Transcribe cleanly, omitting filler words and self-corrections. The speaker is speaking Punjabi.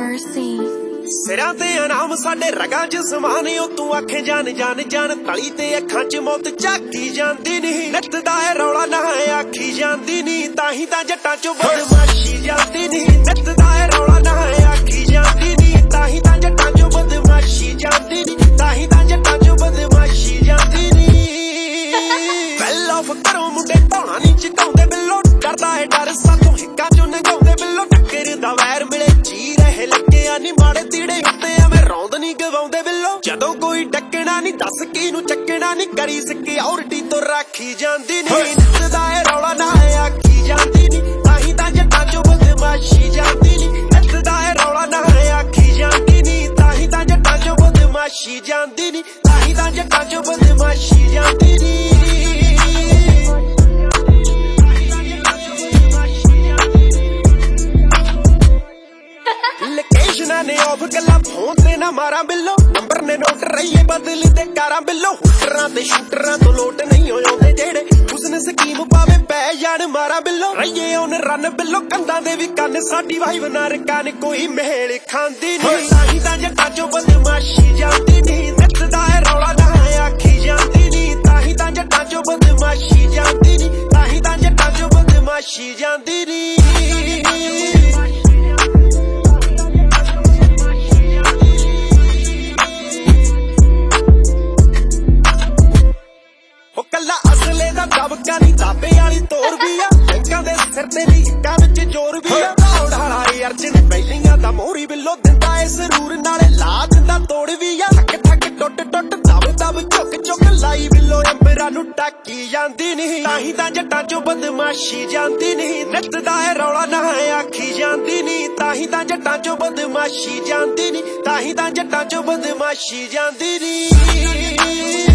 mercy. ਸਿਰਾਂ ਤੇ ਆਰਾਮ ਸਾਡੇ ਰਗਾਂ 'ਚ ਸਮਾਨੇ ਉਹ ਤੂੰ ਆਖੇ ਜਾਨ ਜਾਨ ਜਾਨ ਤਲੀ ਤੇ ਅੱਖਾਂ 'ਚ ਮੌਤ ਝਾਕੀ ਜਾਂਦੀ ਨਹੀਂ ਨੱਚਦਾ ਏ ਰੌਲਾ ਨਾ ਆਖੀ ਜਾਂਦੀ ਨਹੀਂ ਤਾਂ ਹੀ ਤਾਂ ਜੱਟਾਂ 'ਚੋਂ ਬਦਮਾਸ਼ੀ ਜਾਂਦੀ ਨਹੀਂ ਨੱਚਦਾ ਏ ਰੌਲਾ ਨਾ ਆਖੀ ਜਾਂਦੀ ਨਹੀਂ ਤਾਂ ਹੀ ਤਾਂ ਜੱਟਾਂ 'ਚੋਂ ਬਦਮਾਸ਼ੀ ਜਾਂਦੀ ਨਹੀਂ ਤਾਂ ਹੀ ਤਾਂ ਜੱਟਾਂ 'ਚੋਂ ਬਦਮਾਸ਼ੀ ਜਾਂਦੀ ਨਹੀਂ ਵੈਲ ਆਫ ਕਰੋ ਮੁੰਡੇ ਧੌਣਾ ਨਹੀਂ ਚਕਾਉਂਦੇ ਬਿੱਲੋ ਡਰਦਾ ਏ ਡਰ ਸਾਥੋਂ ਹਿੱਕਾਂ 'ਚੋਂ ਨਗਾਉਂਦੇ ਬਿੱਲੋ ਟੱਕਰ ਦਾ ਵੈਰ ਮਿਲੇ ਜੀ ਰਹੇ ਲੱਗਿਆ ਨੀ ਮਾੜੇ ਤੀੜੇ ਉੱਤੇ ਐਵੇਂ ਰੌਂਦ ਨੀ ਗਵਾਉਂਦੇ ਬਿੱਲੋ ਜਦੋਂ ਕੋਈ ਡੱਕਣਾ ਨੀ ਦੱਸ ਕਿਹਨੂੰ ਚੱਕਣਾ ਨੀ ਕਰੀ ਸਿਕਿਉਰਿਟੀ ਤੋਂ ਰਾਖੀ ਜਾਂਦੀ ਨੀ ਨੱਚਦਾ ਏ ਰੌਲਾ ਨਾ ਆਖੀ ਜਾਂਦੀ ਨੀ ਤਾਂ ਹੀ ਤਾਂ ਜੱਟਾਂ 'ਚੋਂ ਬਦਮਾਸ਼ੀ ਜਾਂਦੀ ਨੀ ਨੱਚਦਾ ਏ ਰੌਲਾ ਨਾ ਆਖੀ ਜਾਂਦੀ ਨੀ ਤਾਂ ਹੀ ਤਾਂ ਜੱਟਾਂ 'ਚੋਂ ਬਦਮਾਸ਼ੀ ਜਾਂਦੀ ਨੀ ਤਾਂ ਹੀ ਤਾਂ ਜੱਟਾਂ 'ਚੋਂ ਬਦਮਾਸ਼ੀ ਜਾਂਦੀ ਨੀ ਲੋਕੇਸ਼ਨਾਂ ਨੇ ਆਫ ਗੱਲਾਂ ਫੋਨ ਤੇ ਨਾ ਮਾਰਾਂ ਬਿੱਲੋ ਨੰਬਰ ਨੇ ਨੋਟ ਰਹੀਏ ਬਦਲੀ ਤੇ ਕਾਰਾਂ ਬਿੱਲੋ ਹੁਟਰਾਂ ਤੇ ਸ਼ੂਟਰਾਂ ਤੋਂ ਲੋਟ ਨਹੀਂ ਆਉਂਦੇ ਜਿਹੜੇ ਉਸਨੇ ਸਕੀਮ ਪਾਵੇ ਪੈ ਜਾਣ ਮਾਰਾਂ ਬਿੱਲੋ ਰਹੀਏ ਉਹਨ ਰਨ ਬਿੱਲੋ ਕੰਧਾਂ ਦੇ ਵੀ ਕੰਨ ਸਾਡੀ ਵਾਈਵ ਨਾ ਰਕਾਨ ਕੋਈ ਮਹਿਲ ਖਾਂਦੀ ਨਹੀਂ ਤਾਂ ਹੀ ਤਾਂ ਜੱਟਾਂ 'ਚੋਂ ਬਦਮਾਸ਼ੀ ਜਾਂਦੀ ਨਹੀਂ ਨੱਚਦਾ ਏ ਰੌਲਾ ਨਾ ਆਖੀ ਜਾਂਦੀ ਨਹੀਂ ਤਾਂ ਹੀ ਤਾਂ ਜੱਟਾਂ 'ਚੋਂ ਬਦਮਾਸ਼ੀ ਜਾਂਦੀ ਨਹੀਂ ਤਾਂ ਹੀ ਤਾਂ ਜੱਟਾਂ 'ਚੋਂ ਬਦਮਾਸ਼ੀ ਜਾਂਦੀ ਨਹੀਂ ਦਬਕਾ ਨੀ ਦਾਬੇ ਵਾਲੀ ਤੋਰ ਵੀ ਆ ਬੈਂਕਾਂ ਦੇ ਸਿਰ ਤੇ ਵੀ ਇੱਕਾਂ ਵਿੱਚ ਜ਼ੋਰ ਵੀ ਆ ਦੌੜ ਹਾਲਾਏ ਅਰਜਨ ਪਹਿਲੀਆਂ ਦਾ ਮੋਹਰੀ ਬਿੱਲੋ ਦਿੰਦਾ ਏ ਸਰੂਰ ਨਾਲੇ ਲਾ ਦਿੰਦਾ ਤੋੜ ਵੀ ਆ ਠੱਕ ਠੱਕ ਟੁੱਟ ਟੁੱਟ ਦਬ ਦਬ ਝੁੱਕ ਝੁੱਕ ਲਾਈ ਬਿੱਲੋ ਅੰਬਰਾਂ ਨੂੰ ਟਾਕੀ ਜਾਂਦੀ ਨਹੀਂ ਤਾਂ ਹੀ ਤਾਂ ਜੱਟਾਂ 'ਚੋਂ ਬਦਮਾਸ਼ੀ ਜਾਂਦੀ ਨਹੀਂ ਨੱਚਦਾ ਏ ਰੌਲਾ ਨਾ ਆਖੀ ਜਾਂਦੀ ਨਹੀਂ ਤਾਂ ਹੀ ਤਾਂ ਜੱਟਾਂ 'ਚੋਂ ਬਦਮਾਸ਼ੀ ਜਾਂਦੀ ਨਹੀਂ ਤਾਂ ਹੀ ਤਾਂ ਜੱਟਾਂ 'ਚੋਂ ਬਦਮਾਸ਼ੀ ਜਾਂਦੀ ਨਹੀਂ